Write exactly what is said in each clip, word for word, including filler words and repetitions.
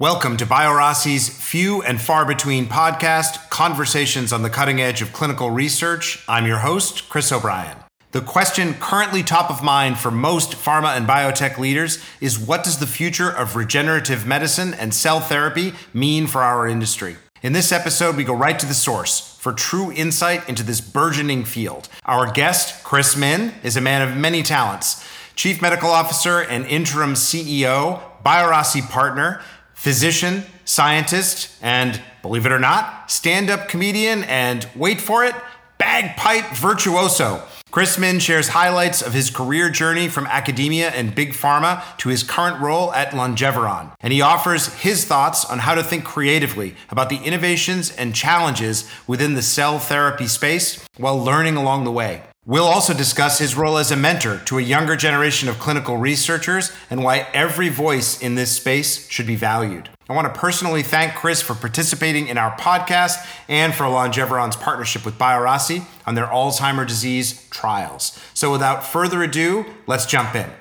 Welcome to BioRaci's Few and Far Between podcast, Conversations on the Cutting Edge of Clinical Research. I'm your host, Chris O'Brien. The question currently top of mind for most pharma and biotech leaders is, what does the future of regenerative medicine and cell therapy mean for our industry? In this episode, we go right to the source for true insight into this burgeoning field. Our guest, Chris Min, is a man of many talents. Chief Medical Officer and Interim C E O, BioRaci partner, physician, scientist, and, believe it or not, stand-up comedian and, wait for it, bagpipe virtuoso. Chris Min shares highlights of his career journey from academia and big pharma to his current role at Longeveron. And he offers his thoughts on how to think creatively about the innovations and challenges within the cell therapy space while learning along the way. We'll also discuss his role as a mentor to a younger generation of clinical researchers and why every voice in this space should be valued. I want to personally thank Chris for participating in our podcast and for Longeveron's partnership with BioRaci on their Alzheimer's disease trials. So without further ado, let's jump in.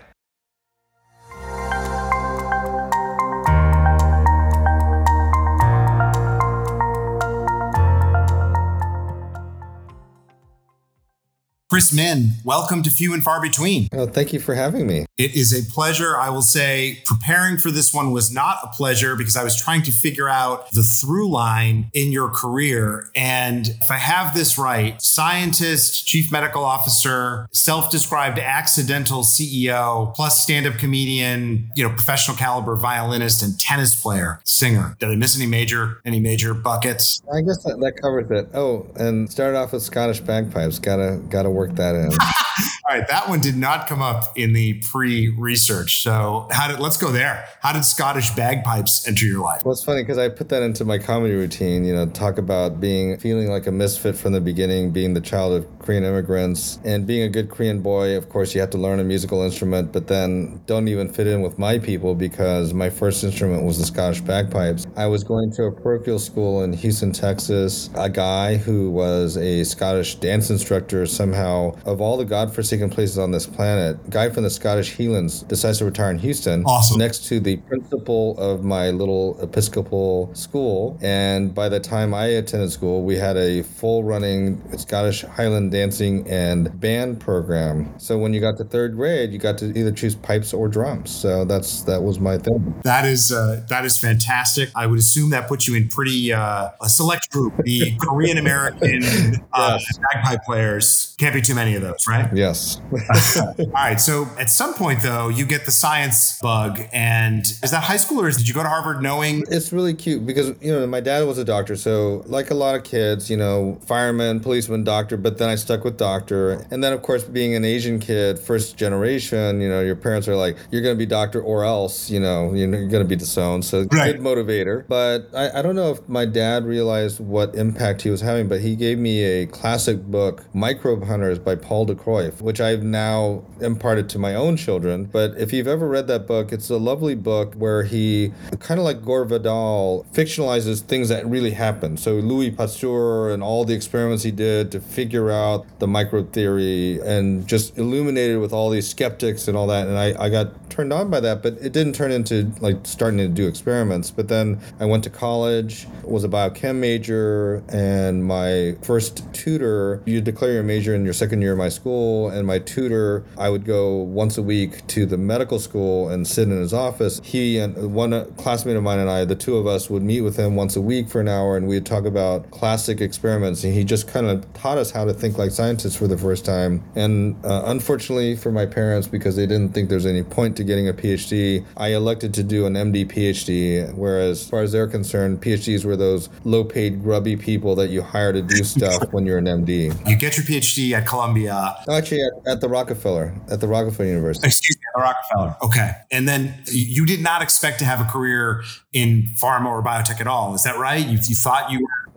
Chris Min, welcome to Few and Far Between. Oh, thank you for having me. It is a pleasure. I will say preparing for this one was not a pleasure because I was trying to figure out the through line in your career. And if I have this right, scientist, chief medical officer, self-described accidental C E O, plus stand-up comedian, you know, professional caliber violinist and tennis player, singer. Did I miss any major, any major buckets? I guess that, that covers it. Oh, and started off with Scottish bagpipes. Gotta, gotta work that in. All right, that one did not come up in the pre-research. So how did let's go there. How did Scottish bagpipes enter your life? Well, it's funny because I put that into my comedy routine, you know, talk about being feeling like a misfit from the beginning, being the child of Korean immigrants and being a good Korean boy. Of course, you have to learn a musical instrument, but then don't even fit in with my people because my first instrument was the Scottish bagpipes. I was going to a parochial school in Houston, Texas. A guy who was a Scottish dance instructor somehow, of all the godforsaken places on this planet, a guy from the Scottish Highlands decides to retire in Houston. Awesome. Next to the principal of my little Episcopal school. And by the time I attended school, we had a full running Scottish Highland dancing and band program. So when you got to third grade, you got to either choose pipes or drums. So that's that was my thing. That is uh, that is fantastic. I would assume that puts you in pretty uh, a select group. The Korean American uh, yes. bagpipe players. Can't be too many of those, right? Yes. All right. So at some point, though, you get the science bug. And is that high school or did you go to Harvard knowing? It's really cute because, you know, my dad was a doctor. So like a lot of kids, you know, fireman, policeman, doctor, but then I stuck with doctor. And then, of course, being an Asian kid, first generation, you know, your parents are like, you're going to be doctor or else, you know, you're going to be disowned. So right. Good motivator. But I, I don't know if my dad realized what impact he was having, but he gave me a classic book, Microbe Hunters by Paul DeCroix, which I've now imparted to my own children. But if you've ever read that book, it's a lovely book where he, kind of like Gore Vidal, fictionalizes things that really happened. So Louis Pasteur and all the experiments he did to figure out the microbe theory and just illuminated with all these skeptics and all that. And I, I got turned on by that, but it didn't turn into like starting to do experiments. But then I went to college, was a biochem major, and my first tutor, you declare your major in your second year of my school, and my tutor, I would go once a week to the medical school and sit in his office. He and one classmate of mine and I, the two of us, would meet with him once a week for an hour, and we'd talk about classic experiments. And he just kind of taught us how to think like scientists for the first time. And uh, unfortunately for my parents, because they didn't think there's any point to getting a PhD, I elected to do an M D PhD, whereas as far as they're concerned, PhDs were those low-paid, grubby people that you hire to do stuff when you're an M D. You get your PhD at Columbia. Actually, at, at the Rockefeller, at the Rockefeller University. Excuse me, at the Rockefeller. Okay. And then you did not expect to have a career in pharma or biotech at all. Is that right? You, you thought you were...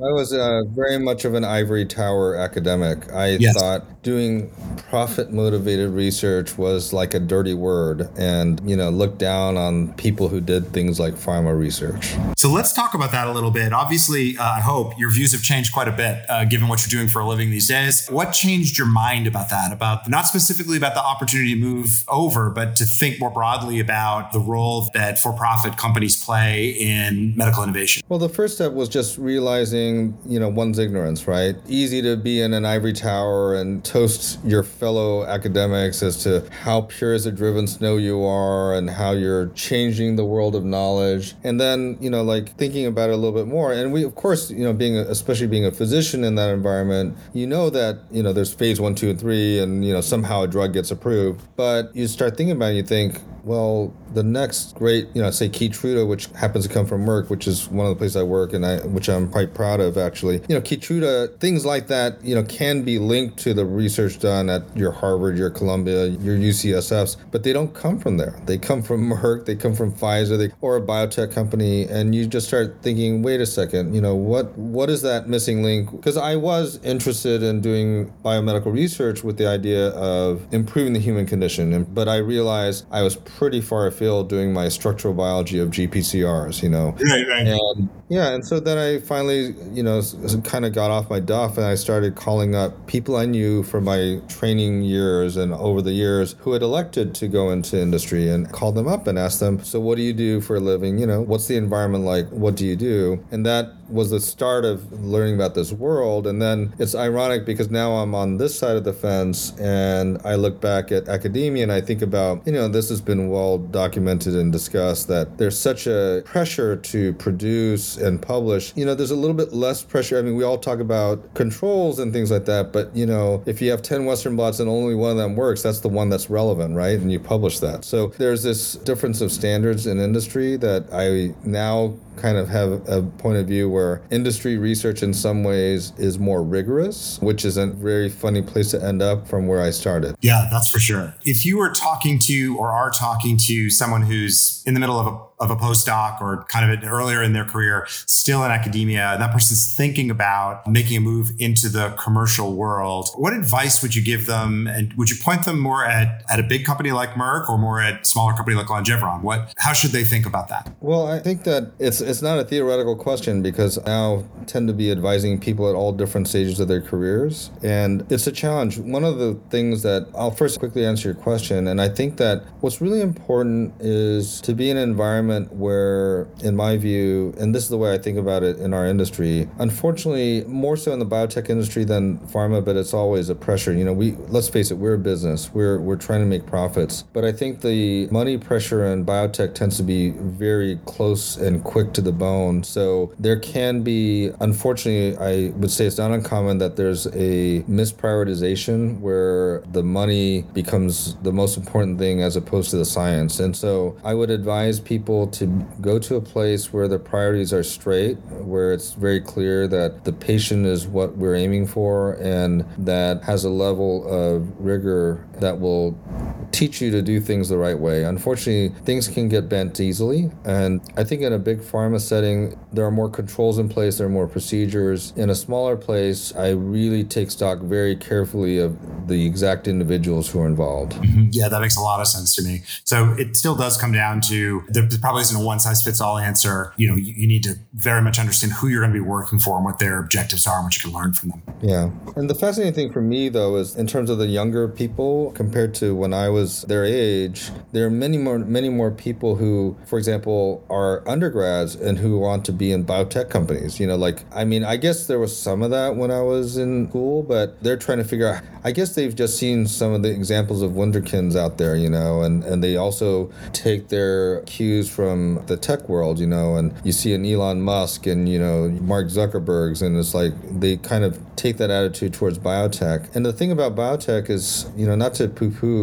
I was uh, very much of an ivory tower academic. I Yes. thought doing profit-motivated research was like a dirty word and, you know, looked down on people who did things like pharma research. So let's talk about that a little bit. Obviously, uh, I hope your views have changed quite a bit, uh, given what you're doing for a living these days. What changed your mind about that? About not specifically about the opportunity to move over, but to think more broadly about the role that for-profit companies play in medical innovation? Well, the first step was just realizing, you know, one's ignorance, right? Easy to be in an ivory tower and toast your fellow academics as to how pure as a driven snow you are and how you're changing the world of knowledge. And then, you know, like thinking about it a little bit more. And we, of course, you know, being, a, especially being a physician in that environment, you know that, you know, there's phase one, two, and three, and, you know, somehow a drug gets approved. But you start thinking about it, you think, well, the next great, you know, say Keytruda, which happens to come from Merck, which is one of the places I work and I, which I'm quite proud of actually. You know, Keytruda, things like that, you know, can be linked to the research done at your Harvard, your Columbia, your U C S Fs, but they don't come from there. They come from Merck, they come from Pfizer, they, or a biotech company, and you just start thinking, wait a second, you know, what what is that missing link? Because I was interested in doing biomedical research with the idea of improving the human condition, and, but I realized I was pretty far afield doing my structural biology of G P C Rs, you know. Right, right. And yeah, and so then I finally, you know, kind of got off my duff and I started calling up people I knew from my training years and over the years who had elected to go into industry and called them up and asked them, so what do you do for a living? You know, what's the environment like? What do you do? And that was the start of learning about this world. And then it's ironic because now I'm on this side of the fence and I look back at academia and I think about, you know, this has been well documented and discussed that there's such a pressure to produce and publish. You know, there's a little bit less pressure. I mean, we all talk about controls and things like that, but, you know, if you have ten Western blots and only one of them works, that's the one that's relevant, right? And you publish that. So there's this difference of standards in industry that I now kind of have a point of view where industry research in some ways is more rigorous, which is a very funny place to end up from where I started. Yeah, that's for sure. If you were talking to or are talking to someone who's in the middle of a of a postdoc or kind of earlier in their career, still in academia, and that person's thinking about making a move into the commercial world, what advice would you give them? And would you point them more at, at a big company like Merck or more at a smaller company like Longeveron? What, how should they think about that? Well, I think that it's it's not a theoretical question because I now tend to be advising people at all different stages of their careers. And it's a challenge. One of the things that I'll first quickly answer your question, and I think that what's really important is to be in an environment where, in my view, and this is the way I think about it in our industry, unfortunately, more so in the biotech industry than pharma, but it's always a pressure. You know, we let's face it, we're a business. We're we're trying to make profits. But I think the money pressure in biotech tends to be very close and quick to the bone. So there can be, unfortunately, I would say it's not uncommon that there's a misprioritization where the money becomes the most important thing as opposed to the science. And so I would advise people to go to a place where the priorities are straight, where it's very clear that the patient is what we're aiming for and that has a level of rigor that will teach you to do things the right way. Unfortunately, things can get bent easily. And I think in a big pharma setting, there are more controls in place, there are more procedures. In a smaller place, I really take stock very carefully of the exact individuals who are involved. Mm-hmm. Yeah, that makes a lot of sense to me. So it still does come down to, there probably isn't a one size fits all answer. You know, you, you need to very much understand who you're going to be working for and what their objectives are and what you can learn from them. Yeah. And the fascinating thing for me, though, is in terms of the younger people compared to when I was their age, there are many more, many more people who, for example, are undergrads and who want to be in biotech companies. You know, like, I mean, I guess there was some of that when I was in school, but they're trying to figure out, I guess they've just seen some of the examples of wunderkinds out there, you know, and, and they also take their cues from the tech world, you know, and you see an Elon Musk and, you know, Mark Zuckerberg's, and it's like they kind of take that attitude towards biotech. And the thing about biotech is, you know, not to poo-poo the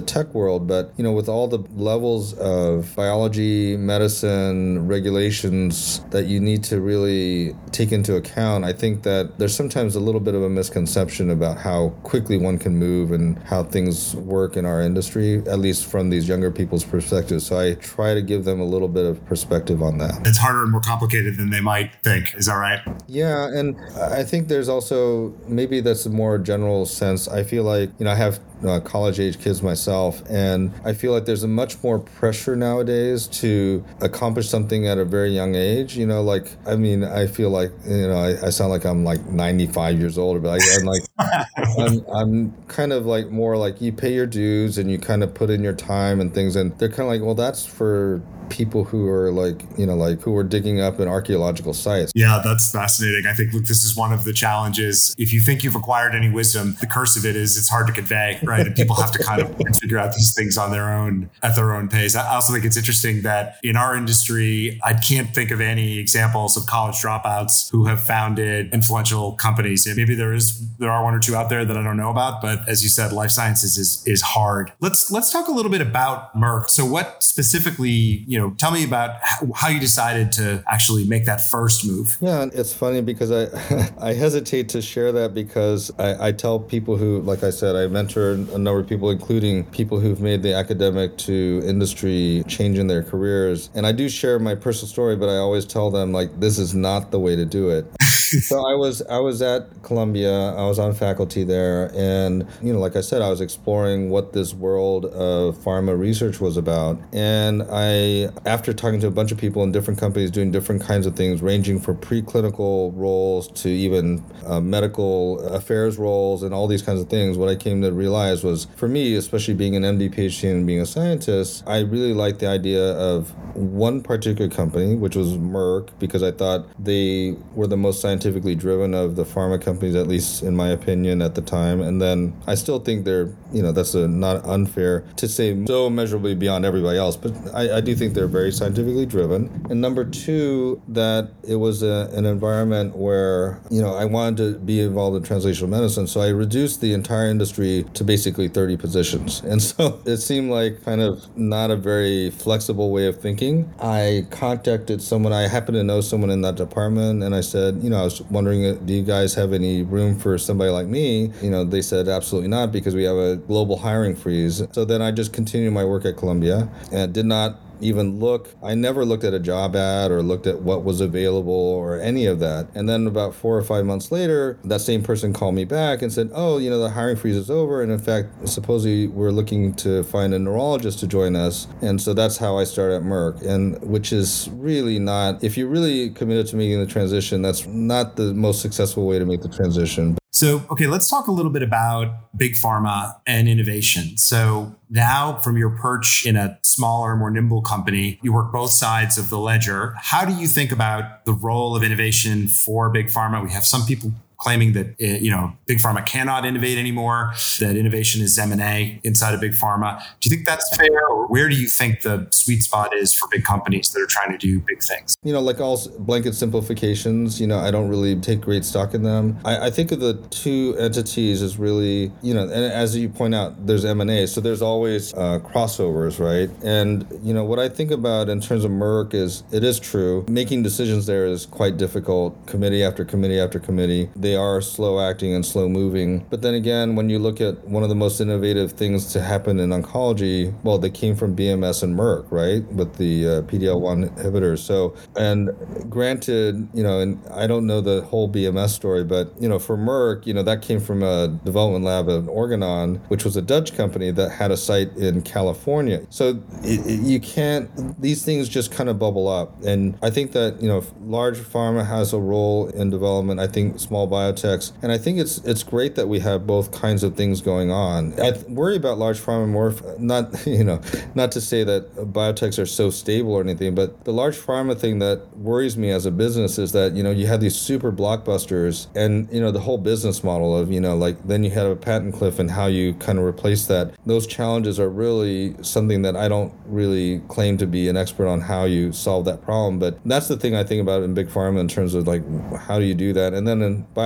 tech world, but, you know, with all the levels of biology, medicine, regulations that you need to really take into account, I think that there's sometimes a little bit of a misconception about how quickly one can move and how things work in our industry, at least from these younger people's perspectives. So I try to give them a little bit of perspective on that. It's harder and more complicated than they might think. Is that right? Yeah. And I think there's also, maybe that's a more general sense. I feel like, you know, I have uh, college age kids myself, and I feel like there's a much more pressure nowadays to accomplish something at a very young age. You know, like, I mean, I feel like, you know, I, I sound like I'm like ninety-five years old, but I, I'm like, I'm, I'm kind of like more like you pay your dues and you kind of put in your time and things. And they're kind of like, well, that's for people who are like, you know, like who are digging up in archaeological sites. Yeah, that's fascinating. I think this is one of the challenges. If you think you've acquired any wisdom, the curse of it is it's hard to convey, right? And people have to kind of figure out these things on their own, at their own pace. I also think it's interesting that in our industry, I can't think of any examples of college dropouts who have founded influential companies. And maybe there is, there are one or two out there that I don't know about, but as you said, life sciences is is hard. Let's let's talk a little bit about Merck. So what specifically, you know, tell me about how you decided to actually make that first move. Yeah, it's funny because I I hesitate to share that because I, I tell people who, like I said, I mentor a number of people, including people who've made the academic to industry change in their careers. And I do share my personal story, but I always tell them, like, this is not the way to do it. So I was I was at Columbia, I was on faculty there, and, you know, like I said, I was exploring what this world of pharma research was about. And I, after talking to a bunch of people in different companies doing different kinds of things, ranging from preclinical roles to even uh, medical affairs roles and all these kinds of things, what I came to realize was, for me, especially being an M D, PhD, and being a scientist, I really liked the idea of one particular company, which was Merck, because I thought they were the most scientifically driven of the pharma companies, at least in my opinion at the time. And then I still think they're, you know, that's a, not unfair to say so immeasurably beyond everybody else, but I, I do think they're very scientifically driven. And number two, that it was a, an environment where, you know, I wanted to be involved in translational medicine. So I reduced the entire industry to basically thirty positions. And so it seemed like kind of not a very flexible way of thinking. I contacted someone, I happened to know someone in that department, and I said, you know, I was wondering, do you guys have any room for somebody like me? You know, they said absolutely not, because we have a global hiring freeze. So then I just continued my work at Columbia and did not even look, I never looked at a job ad or looked at what was available or any of that. And then about four or five months later, that same person called me back and said, oh, you know, the hiring freeze is over. And in fact, supposedly we're looking to find a neurologist to join us. And so that's how I started at Merck, and which is really not, if you're really committed to making the transition, that's not the most successful way to make the transition. So, okay, let's talk a little bit about big pharma and innovation. So now, from your perch in a smaller, more nimble company, you work both sides of the ledger. How do you think about the role of innovation for big pharma? We have some people claiming that, you know, big pharma cannot innovate anymore, that innovation is M and A inside of big pharma. Do you think that's fair? Or where do you think the sweet spot is for big companies that are trying to do big things? You know, like all blanket simplifications, you know, I don't really take great stock in them. I, I think of the two entities as really, you know, and as you point out, there's M and A. So there's always uh, crossovers, right? And, you know, what I think about in terms of Merck is, it is true, making decisions there is quite difficult, committee after committee after committee. They are slow acting and slow moving. But then again, when you look at one of the most innovative things to happen in oncology, well, they came from B M S and Merck, right? With the uh, P D L one inhibitors. So, and granted, you know, and I don't know the whole B M S story, but, you know, for Merck, you know, that came from a development lab in Organon, which was a Dutch company that had a site in California. So it, it, you can't, these things just kind of bubble up. And I think that, you know, large pharma has a role in development. I think small biotechs. And I think it's it's great that we have both kinds of things going on. I th- worry about large pharma more, not, you know, not to say that biotechs are so stable or anything, but the large pharma thing that worries me as a business is that, you know, you have these super blockbusters and, you know, the whole business model of, you know, like then you have a patent cliff and how you kind of replace that. Those challenges are really something that I don't really claim to be an expert on how you solve that problem. But that's the thing I think about in big pharma in terms of like, how do you do that? And then in biotech,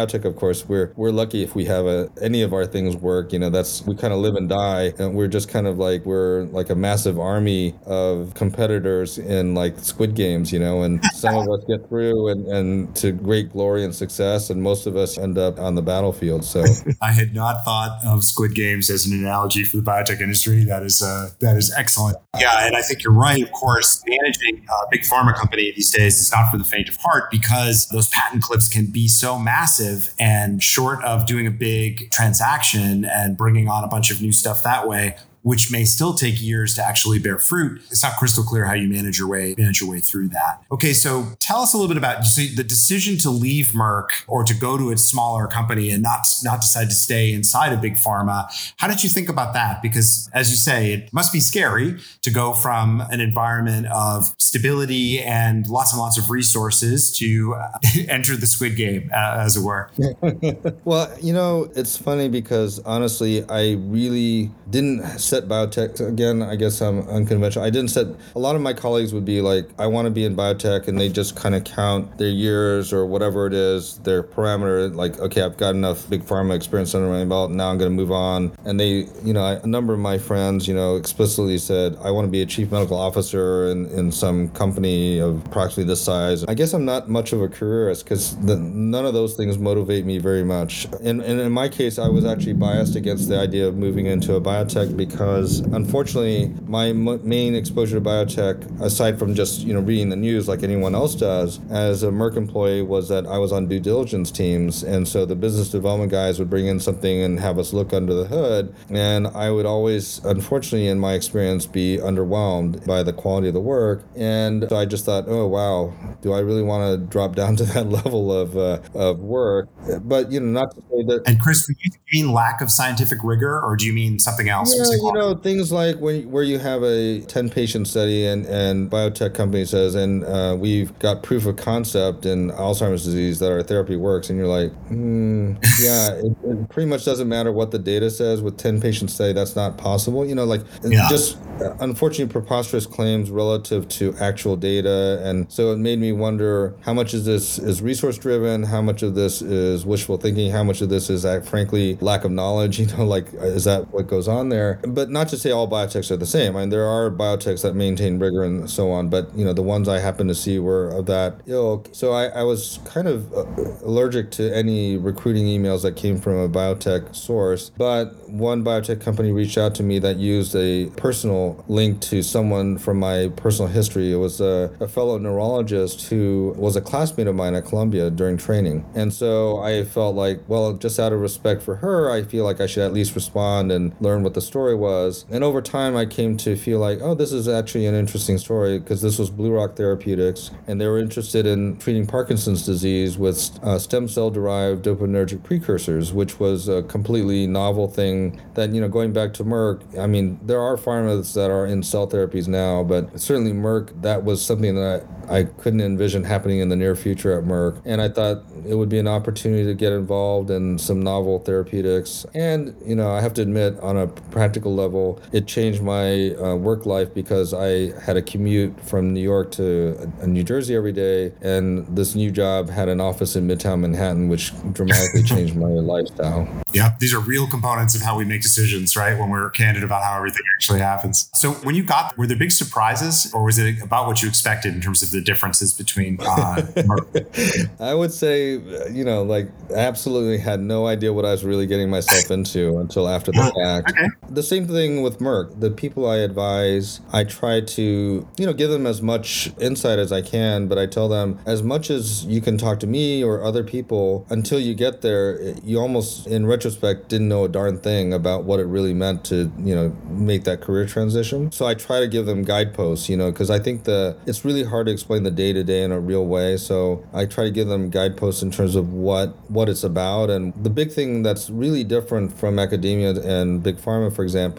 biotech, of course, we're we're lucky if we have a, any of our things work. You know, that's we kind of live and die, and we're just kind of like we're like a massive army of competitors in like Squid Games. You know, and some of us get through and, and to great glory and success, and most of us end up on the battlefield. So I had not thought of Squid Games as an analogy for the biotech industry. That is uh, that is excellent. Yeah, and I think you're right. Of course, managing a big pharma company these days is not for the faint of heart because those patent cliffs can be so massive, and short of doing a big transaction and bringing on a bunch of new stuff that way, which may still take years to actually bear fruit, it's not crystal clear how you manage your way manage your way through that. Okay, so tell us a little bit about so the decision to leave Merck or to go to a smaller company and not not decide to stay inside a big pharma. How did you think about that? Because as you say, it must be scary to go from an environment of stability and lots and lots of resources to enter the Squid Game, uh, as it were. Well, you know, it's funny because honestly, I really didn't set biotech. Again, I guess I'm unconventional. I didn't set, a lot of my colleagues would be like, I want to be in biotech, and they just kind of count their years or whatever it is, their parameter, like, okay, I've got enough big pharma experience under my belt, now I'm going to move on. And they, you know, a number of my friends, you know, explicitly said, I want to be a chief medical officer in, in some company of approximately this size. I guess I'm not much of a careerist because none of those things motivate me very much. And, and in my case, I was actually biased against the idea of moving into a biotech because unfortunately my m- main exposure to biotech, aside from just, you know, reading the news like anyone else does, as a Merck employee, was that I was on due diligence teams. And so the business development guys would bring in something and have us look under the hood. And I would always, unfortunately, in my experience, be underwhelmed by the quality of the work. And so I just thought, oh, wow, do I really want to drop down to that level of uh, of work? But, you know, not to say that... And Chris, do you mean lack of scientific rigor, or do you mean something else? Yeah, you know, things like when where you have a ten patient study and, and biotech company says, and uh, we've got proof of concept in Alzheimer's disease that our therapy works. And you're like, hmm, yeah, it, it pretty much doesn't matter what the data says with ten patient study. That's not possible. You know, like yeah. just uh, unfortunately preposterous claims relative to actual data. And so it made me wonder, how much of this is resource driven? How much of this is wishful thinking? How much of this is, uh, frankly, lack of knowledge? You know, like, is that what goes on there? But not to say all biotechs are the same. I mean, there are biotechs that maintain rigor and so on, but, you know, the ones I happened to see were of that ilk. So I, I was kind of uh, allergic to any recruiting emails that came from a biotech source. But one biotech company reached out to me that used a personal link to someone from my personal history. It was a, a fellow neurologist who was a classmate of mine at Columbia during training. And so I felt like, well, just out of respect for her, I feel like I should at least respond and learn what the story was. And over time, I came to feel like, oh, this is actually an interesting story, because this was Blue Rock Therapeutics, and they were interested in treating Parkinson's disease with uh, stem cell-derived dopaminergic precursors, which was a completely novel thing that, you know, going back to Merck, I mean, there are pharmas that are in cell therapies now, but certainly Merck, that was something that I, I couldn't envision happening in the near future at Merck. And I thought it would be an opportunity to get involved in some novel therapeutics. And, you know, I have to admit, on a practical level, it changed my uh, work life because I had a commute from New York to uh, New Jersey every day. And this new job had an office in Midtown Manhattan, which dramatically changed my lifestyle. Yeah, these are real components of how we make decisions, right? When we're candid about how everything actually happens. So when you got, were there big surprises, or was it about what you expected in terms of the differences between uh, Merck? I would say, you know, like, I absolutely had no idea what I was really getting myself into until after the fact. Okay. The same thing with Merck. The people I advise, I try to, you know, give them as much insight as I can, but I tell them, as much as you can talk to me or other people, until you get there, you almost, in retrospect, didn't know a darn thing about what it really meant to, you know, make that career transition. So I try to give them guideposts, you know, because I think the it's really hard to explain the day-to-day in a real way. So I try to give them guideposts in terms of what, what it's about. And the big thing that's really different from academia and big pharma, for example,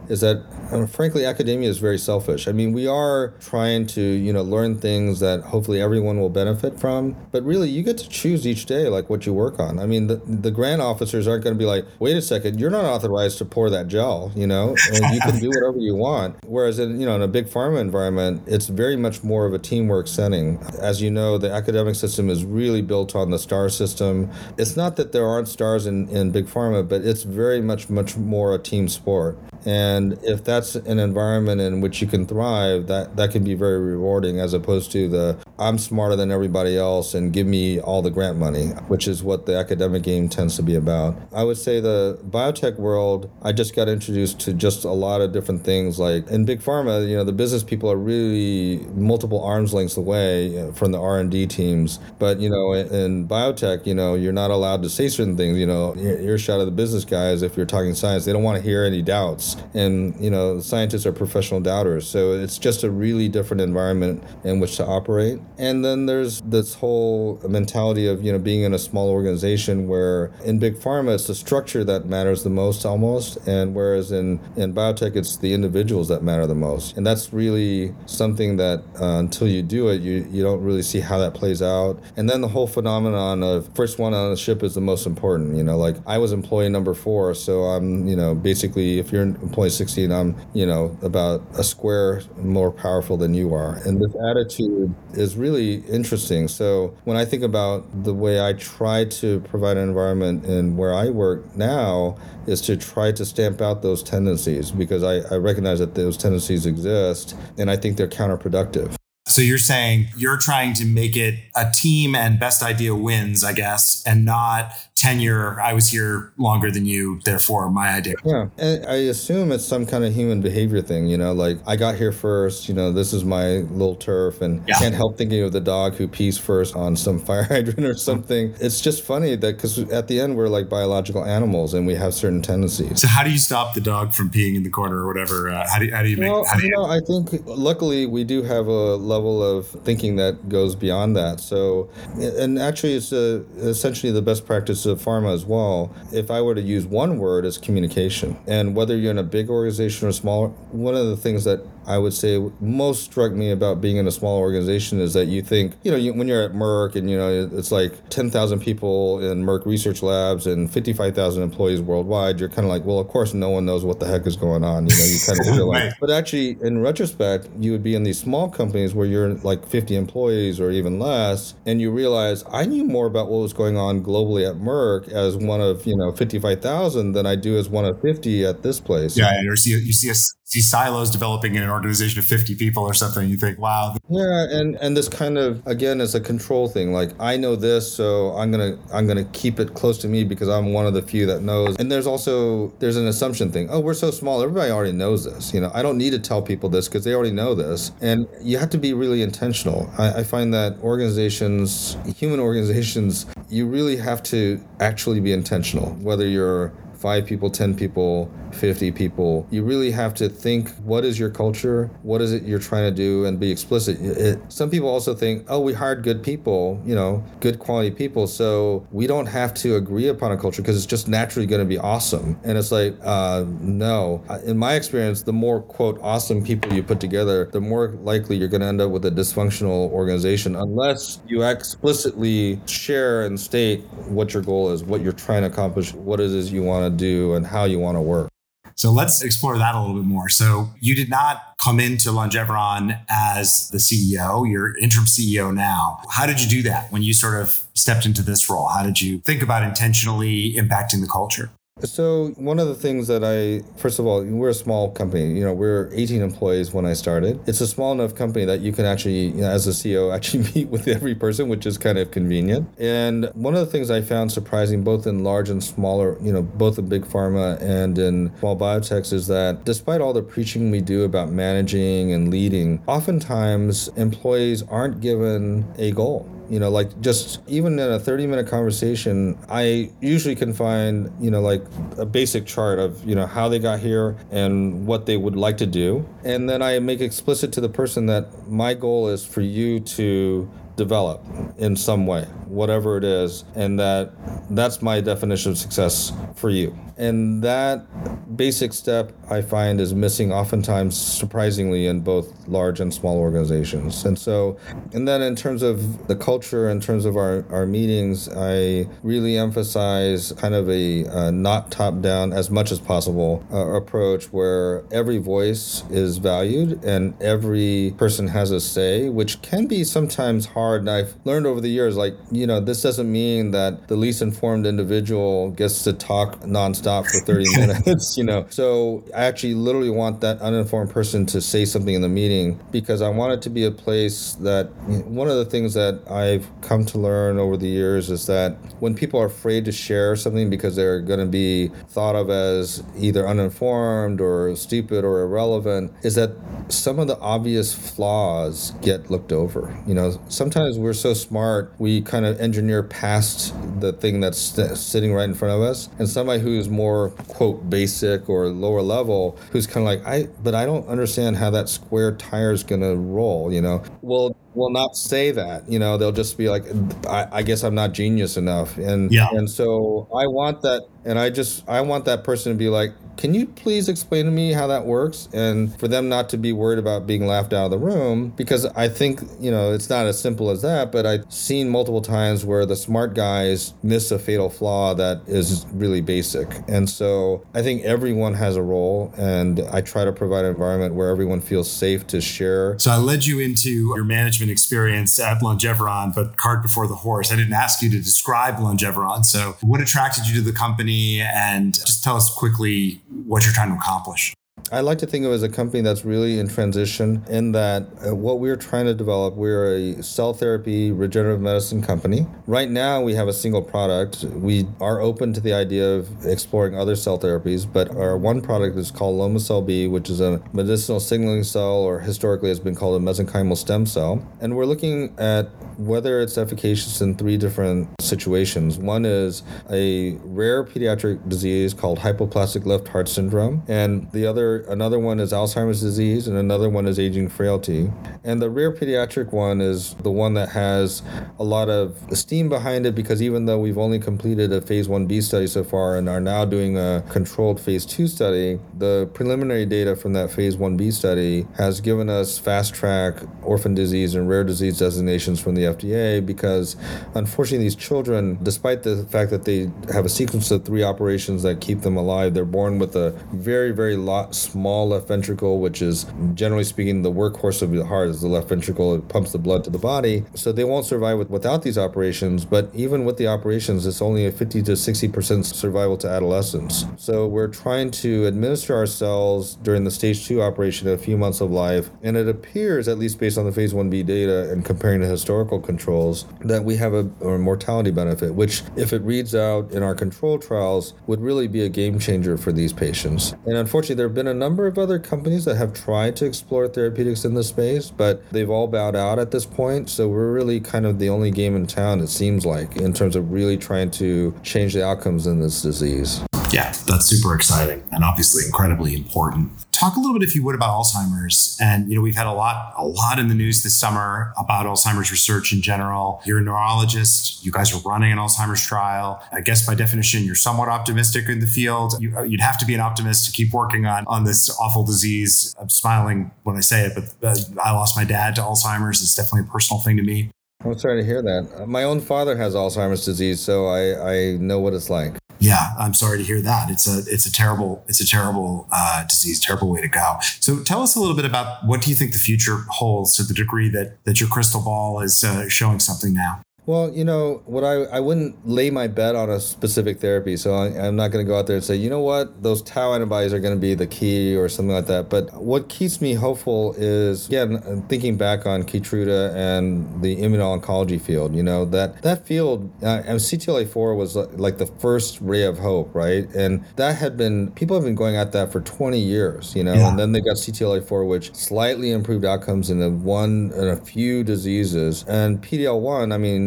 is that, uh, frankly, academia is very selfish. I mean, we are trying to, you know, learn things that hopefully everyone will benefit from, but really you get to choose each day, like what you work on. I mean, the, the grant officers aren't going to be like, wait a second, you're not authorized to pour that gel, you know, and you can do whatever you want. Whereas in, you know, in a big pharma environment, it's very much more of a teamwork setting. As you know, the academic system is really built on the star system. It's not that there aren't stars in, in big pharma, but it's very much, much more a team sport. And if that's an environment in which you can thrive, that, that can be very rewarding, as opposed to the I'm smarter than everybody else and give me all the grant money, which is what the academic game tends to be about. I would say the biotech world, I just got introduced to just a lot of different things. Like in big pharma, you know, the business people are really multiple arms lengths away from the R and D teams. But, you know, in biotech, you know, you're not allowed to say certain things, you know, earshot of the business guys. If you're talking science, they don't want to hear any doubts. And, you know, scientists are professional doubters. So it's just a really different environment in which to operate. And then there's this whole mentality of, you know, being in a small organization where in big pharma, it's the structure that matters the most almost. And whereas in, in biotech, it's the individuals that matter the most. And that's really something that uh, until you do it, you, you don't really see how that plays out. And then the whole phenomenon of first one on the ship is the most important. You know, like I was employee number four. So I'm, you know, basically if you're employee sixteen, I'm, you know, about a square more powerful than you are. And this attitude is really interesting. So when I think about the way I try to provide an environment in where I work now is to try to stamp out those tendencies, because I, I recognize that those tendencies exist and I think they're counterproductive. So you're saying you're trying to make it a team and best idea wins, I guess, and not tenure. I was here longer than you, therefore my idea. Yeah. And I assume it's some kind of human behavior thing, you know, like I got here first, you know, this is my little turf, and yeah. Can't help thinking of the dog who pees first on some fire hydrant or something. It's just funny that because at the end we're like biological animals and we have certain tendencies. So how do you stop the dog from peeing in the corner or whatever? Uh, how do you, how do you make, well, how do you you know, I think luckily we do have a level of thinking that goes beyond that. So, and actually it's a, essentially the best practice of pharma as well. If I were to use one word, it's communication. And whether you're in a big organization or small, one of the things that I would say most struck me about being in a small organization is that you think, you know, you, when you're at Merck and, you know, it's like ten thousand people in Merck research labs and fifty-five thousand employees worldwide, you're kind of like, well, of course, no one knows what the heck is going on. You know, you kind of feel like, right. But actually, in retrospect, you would be in these small companies where you're like fifty employees or even less, and you realize I knew more about what was going on globally at Merck as one of, you know, fifty-five thousand than I do as one of fifty at this place. Yeah, and you see, you see, a, see silos developing in an organization of fifty people or something. You think, wow. Yeah, and, and this kind of, again, is a control thing. Like, I know this, so I'm gonna I'm gonna keep it close to me because I'm one of the few that knows. And there's also, there's an assumption thing. Oh, we're so small, everybody already knows this. You know, I don't need to tell people this because they already know this. And you have to be really intentional. I, I find that organizations, human organizations, you really have to actually be intentional, whether you're five people, ten people, fifty people. You really have to think, what is your culture? What is it you're trying to do? And be explicit. It, some people also think, oh, we hired good people, you know, good quality people, so we don't have to agree upon a culture because it's just naturally going to be awesome. And it's like, uh, no. In my experience, the more, quote, awesome people you put together, the more likely you're going to end up with a dysfunctional organization unless you explicitly share and state what your goal is, what you're trying to accomplish, what it is you want to do, and how you want to work. So let's explore that a little bit more. So you did not come into Longeveron as the C E O. You're interim C E O now. How did you do that when you sort of stepped into this role? How did you think about intentionally impacting the culture? So one of the things that I, first of all, we're a small company. You know, we're eighteen employees when I started. It's a small enough company that you can actually, you know, as a C E O, actually meet with every person, which is kind of convenient. And one of the things I found surprising, both in large and smaller, you know, both in big pharma and in small biotechs, is that despite all the preaching we do about managing and leading, oftentimes employees aren't given a goal. You know, like just even in a thirty minute conversation, I usually can find, you know, like a basic chart of, you know, how they got here and what they would like to do. And then I make explicit to the person that my goal is for you to develop in some way, whatever it is, and that that's my definition of success for you. And that basic step I find is missing oftentimes, surprisingly, in both large and small organizations. And so, and then in terms of the culture, in terms of our, our meetings, I really emphasize kind of a uh, not top-down as much as possible uh, approach where every voice is valued and every person has a say, which can be sometimes hard. And I've learned over the years, like, you know, this doesn't mean that the least informed individual gets to talk nonstop for thirty minutes, you know. So I actually literally want that uninformed person to say something in the meeting, because I want it to be a place that, you know, one of the things that I've come to learn over the years is that when people are afraid to share something because they're going to be thought of as either uninformed or stupid or irrelevant, is that some of the obvious flaws get looked over. You know, sometimes we're so smart, we kind of engineer past the thing that's st- sitting right in front of us, and somebody who's more, quote, basic or lower level, who's kind of like, I, but I don't understand how that square tire is going to roll, you know, will will not say that. You know, they'll just be like, I, I guess I'm not genius enough. And yeah. and so I want that, and I just, I want that person to be like, can you please explain to me how that works? And for them not to be worried about being laughed out of the room, because I think, you know, it's not as simple as that, but I've seen multiple times where the smart guys miss a fatal flaw that is really basic. And so I think everyone has a role, and I try to provide an environment where everyone feels safe to share. So I led you into your management experience at Longeveron, but cart before the horse. I didn't ask you to describe Longeveron. So what attracted you to the company? And just tell us quickly what you're trying to accomplish. I like to think of it as a company that's really in transition, in that uh, what we're trying to develop, we're a cell therapy regenerative medicine company. Right now, we have a single product. We are open to the idea of exploring other cell therapies, but our one product is called Lomecel-B, which is a medicinal signaling cell, or historically has been called a mesenchymal stem cell. And we're looking at whether it's efficacious in three different situations. One is a rare pediatric disease called hypoplastic left heart syndrome, and the other Another one is Alzheimer's disease, and another one is aging frailty. And the rare pediatric one is the one that has a lot of steam behind it, because even though we've only completed a phase one B study so far and are now doing a controlled phase two study, the preliminary data from that phase one B study has given us fast track, orphan disease, and rare disease designations from the F D A, because unfortunately these children, despite the fact that they have a sequence of three operations that keep them alive, they're born with a very, very lot small left ventricle, which is, generally speaking, the workhorse of the heart is the left ventricle. It pumps the blood to the body. So they won't survive with, without these operations. But even with the operations, it's only a fifty to sixty percent survival to adolescence. So we're trying to administer our cells during the stage two operation at a few months of life. And it appears, at least based on the phase one B data and comparing to historical controls, that we have a, a mortality benefit, which, if it reads out in our control trials, would really be a game changer for these patients. And unfortunately, there have been a number of other companies that have tried to explore therapeutics in this space, but they've all bowed out at this point. So we're really kind of the only game in town, it seems like, in terms of really trying to change the outcomes in this disease. Yeah, that's super exciting and obviously incredibly important. Talk a little bit, if you would, about Alzheimer's. And, you know, we've had a lot, a lot in the news this summer about Alzheimer's research in general. You're a neurologist. You guys are running an Alzheimer's trial. I guess by definition, you're somewhat optimistic in the field. You, you'd have to be an optimist to keep working on, on this awful disease. I'm smiling when I say it, but uh, I lost my dad to Alzheimer's. It's definitely a personal thing to me. I'm sorry to hear that. My own father has Alzheimer's disease, so I, I know what it's like. Yeah, I'm sorry to hear that. It's a it's a terrible it's a terrible uh, disease, terrible way to go. So tell us a little bit about, what do you think the future holds, to the degree that that your crystal ball is uh, showing something now? Well, you know, what I, I wouldn't lay my bet on a specific therapy, so I, I'm not going to go out there and say, you know what, those tau antibodies are going to be the key or something like that. But what keeps me hopeful is, again, thinking back on Keytruda and the immuno-oncology field, you know, that, that field, uh, and C T L A four was like the first ray of hope, right? And that had been, people have been going at that for twenty years, you know, yeah. And then they got C T L A four, which slightly improved outcomes in a one, in a few diseases. And P D L one, I mean,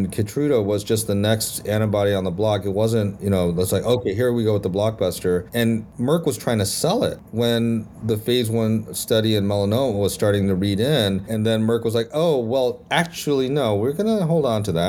And Keytruda was just the next antibody on the block. It wasn't, you know, it's like, okay, here we go with the blockbuster. And Merck was trying to sell it when the phase one study in melanoma was starting to read in. And then Merck was like, oh, well, actually, no, we're going to hold on to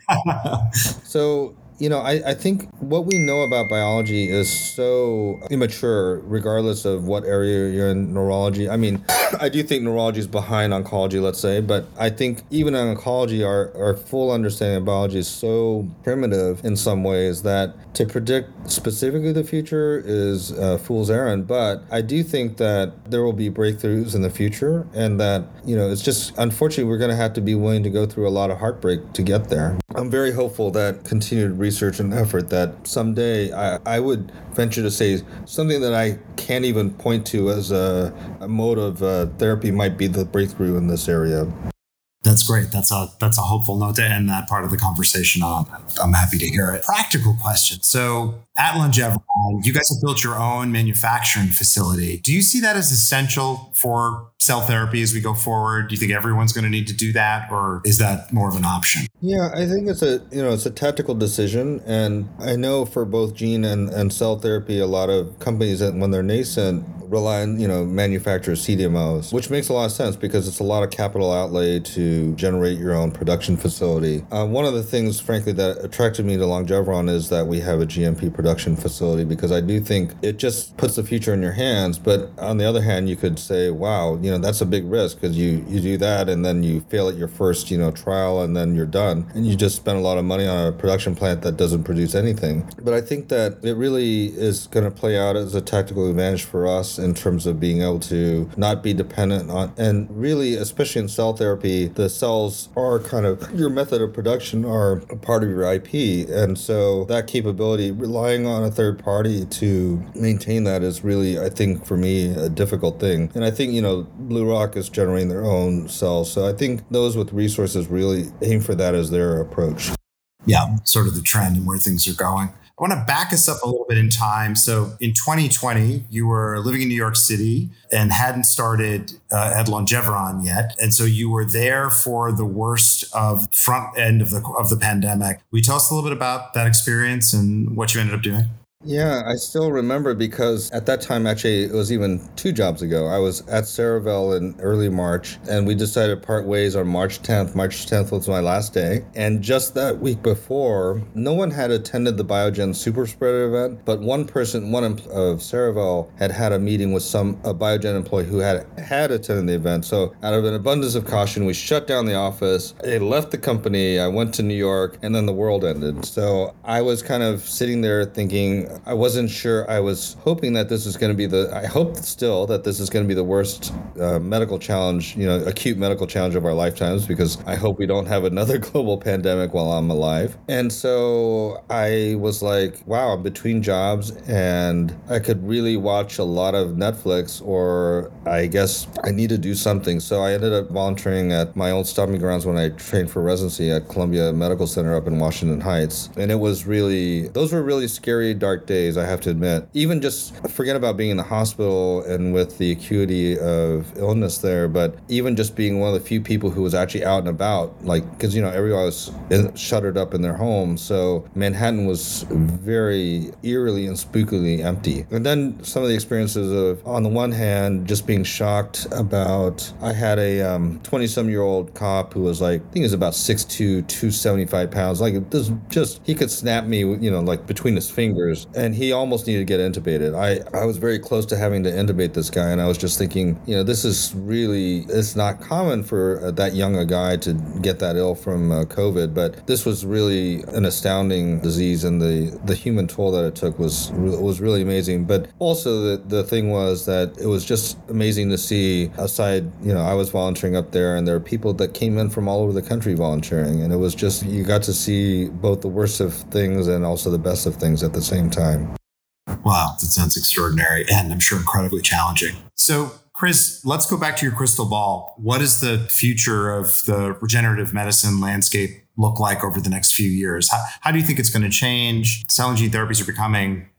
that. So, you know, I, I think what we know about biology is so immature, regardless of what area you're in neurology. I mean, I do think neurology is behind oncology, let's say, but I think even in oncology, our, our full understanding of biology is so primitive in some ways that to predict specifically the future is a fool's errand. But I do think that there will be breakthroughs in the future, and that, you know, it's just, unfortunately, we're going to have to be willing to go through a lot of heartbreak to get there. I'm very hopeful that continued research and effort, that someday I, I would venture to say something that I can't even point to as a, a mode of uh, therapy might be the breakthrough in this area. That's great. That's a that's a hopeful note to end that part of the conversation on. I'm happy to hear it. Practical question. So at Longeveron, you guys have built your own manufacturing facility. Do you see that as essential for cell therapy as we go forward? Do you think everyone's going to need to do that, or is that more of an option? Yeah, I think it's a you know it's a tactical decision, and I know for both gene and, and cell therapy, a lot of companies that when they're nascent rely on, you know, manufacturers, C D M Os, which makes a lot of sense because it's a lot of capital outlay to generate your own production facility. Uh, one of the things, frankly, that attracted me to Longeveron is that we have a G M P production facility, because I do think it just puts the future in your hands. But on the other hand, you could say, wow, you know, that's a big risk, because you, you do that and then you fail at your first, you know, trial and then you're done. And you just spend a lot of money on a production plant that doesn't produce anything. But I think that it really is going to play out as a tactical advantage for us in terms of being able to not be dependent on, and really, especially in cell therapy, the cells are kind of, your method of production are a part of your I P. And so that capability, relying on a third party to maintain that is really, I think, for me, a difficult thing. And I think, you know, Blue Rock is generating their own cells. So I think those with resources really aim for that as their approach. Yeah, sort of the trend and where things are going. I want to back us up a little bit in time. So in twenty twenty, you were living in New York City and hadn't started uh, at Longeveron yet. And so you were there for the worst of front end of the of the pandemic. Will you tell us a little bit about that experience and what you ended up doing? Yeah, I still remember, because at that time, actually, it was even two jobs ago. I was at Cerevel in early March, and we decided to part ways on March tenth. March tenth was my last day. And just that week before, no one had attended the Biogen Super Spreader event, but one person, one of Cerevel, had had a meeting with some a Biogen employee who had had attended the event. So out of an abundance of caution, we shut down the office. I left the company. I went to New York, and then the world ended. So I was kind of sitting there thinking, I wasn't sure. I was hoping that this is going to be the, I hope still that this is going to be the worst uh, medical challenge, you know, acute medical challenge of our lifetimes, because I hope we don't have another global pandemic while I'm alive. And so I was like, wow, I'm between jobs and I could really watch a lot of Netflix, or I guess I need to do something. So I ended up volunteering at my old stomping grounds when I trained for residency at Columbia Medical Center up in Washington Heights. And it was really, those were really scary, dark days, I have to admit. Even just forget about being in the hospital and with the acuity of illness there, but even just being one of the few people who was actually out and about, like, because, you know, everyone was in, shuttered up in their home. So Manhattan was very eerily and spookily empty. And then some of the experiences of, on the one hand, just being shocked about, I had a um, twenty-some-year-old cop who was like, I think he was about six two, two seventy-five pounds. Like, this just, he could snap me, you know, like between his fingers. And he almost needed to get intubated. I, I was very close to having to intubate this guy, and I was just thinking, you know, this is really, it's not common for uh, that young a guy to get that ill from uh, COVID, but this was really an astounding disease, and the, the human toll that it took was was really amazing. But also the, the thing was that it was just amazing to see, aside, you know, I was volunteering up there, and there were people that came in from all over the country volunteering, and it was just, you got to see both the worst of things and also the best of things at the same time. Wow, that sounds extraordinary and I'm sure incredibly challenging. So, Chris, let's go back to your crystal ball. What does the future of the regenerative medicine landscape look like over the next few years? How, how do you think it's going to change? Cell and gene therapies are becoming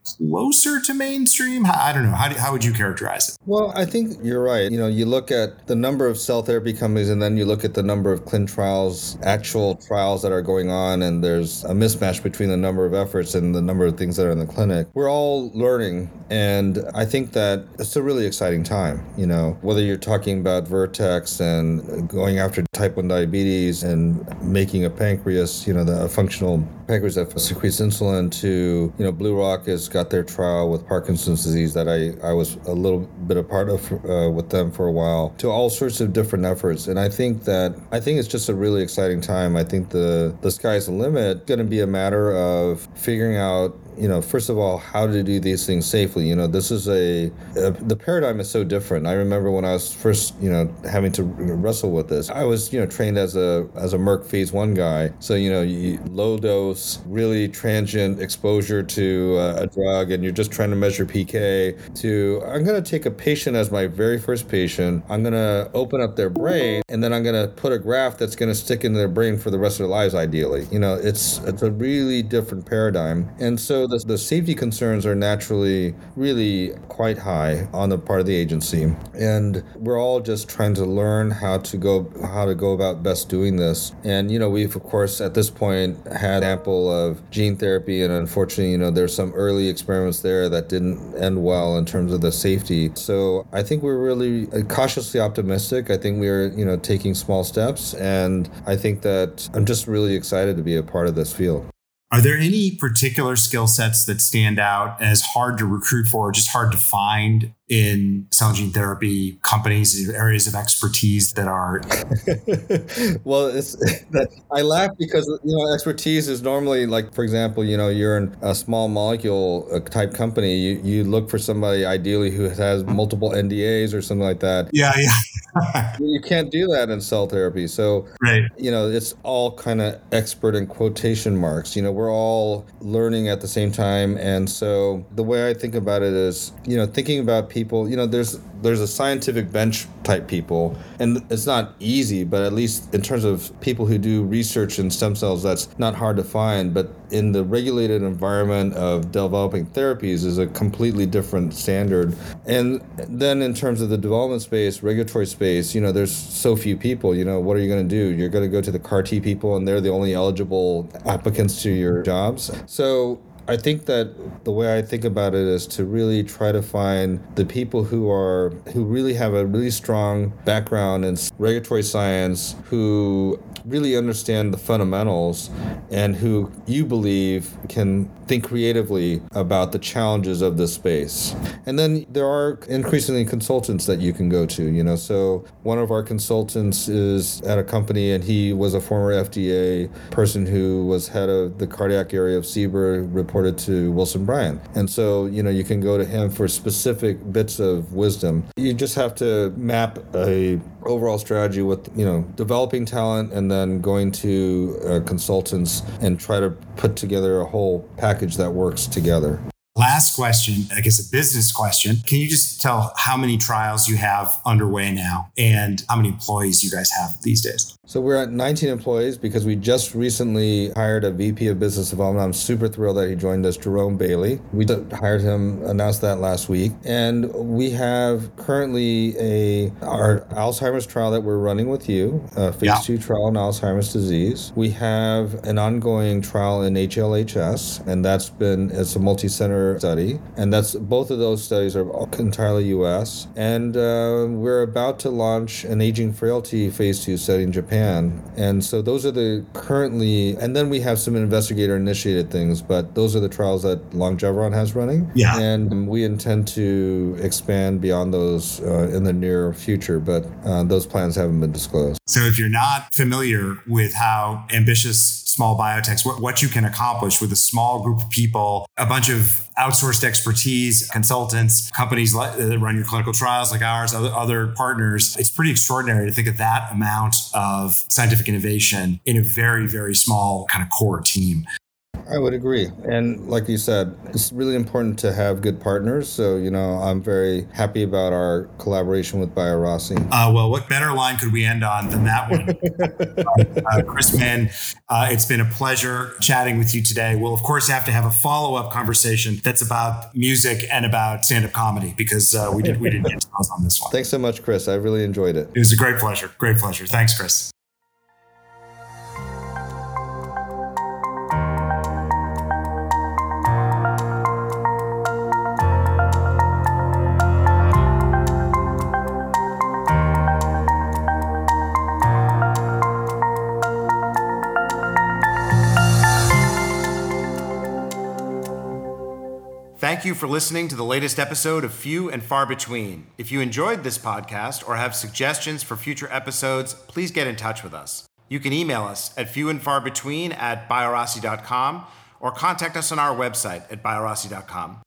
closer to mainstream? I don't know. How, do, how would you characterize it? Well, I think you're right. You know, you look at the number of cell therapy companies and then you look at the number of clin trials, actual trials that are going on, and there's a mismatch between the number of efforts and the number of things that are in the clinic. We're all learning, and I think that it's a really exciting time. You know, whether you're talking about Vertex and going after type one diabetes and making a pancreas, you know, the a functional pancreas that secretes insulin, to, you know, Blue Rock has got their trial with Parkinson's disease that I, I was a little bit a part of uh, with them for a while, to all sorts of different efforts. And I think that, I think it's just a really exciting time. I think the, the sky's the limit. It's going to be a matter of figuring out, you know, first of all, how to do these things safely. You know, this is a, a, the paradigm is so different. I remember when I was first, you know, having to wrestle with this, I was, you know, trained as a, as a Merck phase one guy. So, you know, you, low dose, really transient exposure to uh, a drug, and you're just trying to measure P K, to, I'm going to take a patient as my very first patient. I'm going to open up their brain, and then I'm going to put a graft that's going to stick into their brain for the rest of their lives, ideally. You know, it's, it's a really different paradigm. And so The, the safety concerns are naturally really quite high on the part of the agency, and we're all just trying to learn how to go how to go about best doing this. And you know, we've of course at this point had ample of gene therapy, and unfortunately, you know, there's some early experiments there that didn't end well in terms of the safety. So I think we're really cautiously optimistic. I think we're, you know, taking small steps, and I think that I'm just really excited to be a part of this field. Are there any particular skill sets that stand out as hard to recruit for, or just hard to find in cell and gene therapy companies, areas of expertise that are? Well, it's that I laugh because, you know, expertise is normally, like, for example, you know, you're in a small molecule type company, you, you look for somebody ideally who has multiple N D As or something like that. Yeah, yeah. You can't do that in cell therapy. So, right. You know, it's all kind of expert in quotation marks. You know, we're all learning at the same time. And so the way I think about it is, you know, thinking about people, you know, there's there's a scientific bench type people, and it's not easy, but at least in terms of people who do research in stem cells, that's not hard to find. But in the regulated environment of developing therapies is a completely different standard. And then in terms of the development space, regulatory space, you know, there's so few people. You know, what are you going to do? You're going to go to the C A R T people, and they're the only eligible applicants to your jobs. So I think that the way I think about it is to really try to find the people who are who really have a really strong background in regulatory science, who really understand the fundamentals, and who you believe can think creatively about the challenges of this space. And then there are increasingly consultants that you can go to, you know. So one of our consultants is at a company, and he was a former F D A person who was head of the cardiac area of C B E R, reported to Wilson Bryan. And so, you know, you can go to him for specific bits of wisdom. You just have to map a overall strategy with, you know, developing talent, and then going to uh, consultants and try to put together a whole package that works together. Last question, I guess a business question. Can you just tell how many trials you have underway now and how many employees you guys have these days? So we're at nineteen employees because we just recently hired a V P of Business Development. I'm super thrilled that he joined us, Jerome Bailey. We hired him, announced that last week. And we have currently a our Alzheimer's trial that we're running with you, a phase yeah. two trial in Alzheimer's disease. We have an ongoing trial in H L H S, and that's been, it's a multi-center study. And that's, both of those studies are entirely U S. And uh, we're about to launch an aging frailty phase two study in Japan. And so those are the currently, and then we have some investigator-initiated things, but those are the trials that Longeveron has running. Yeah. And we intend to expand beyond those uh, in the near future, but uh, those plans haven't been disclosed. So if you're not familiar with how ambitious small biotechs, what, what you can accomplish with a small group of people, a bunch of outsourced expertise, consultants, companies like, that run your clinical trials like ours, other, other partners, it's pretty extraordinary to think of that amount of scientific innovation in a very, very small kind of core team. I would agree. And like you said, it's really important to have good partners. So, you know, I'm very happy about our collaboration with Biorossi. Uh, well, what better line could we end on than that one? uh, Chris Mann, uh, it's been a pleasure chatting with you today. We'll, of course, have to have a follow-up conversation that's about music and about stand-up comedy because uh, we, did, we didn't get to those on this one. Thanks so much, Chris. I really enjoyed it. It was a great pleasure. Great pleasure. Thanks, Chris. Thank you for listening to the latest episode of Few and Far Between. If you enjoyed this podcast or have suggestions for future episodes, please get in touch with us. You can email us at fewandfarbetween at biorossi dot com or contact us on our website at biorossi dot com.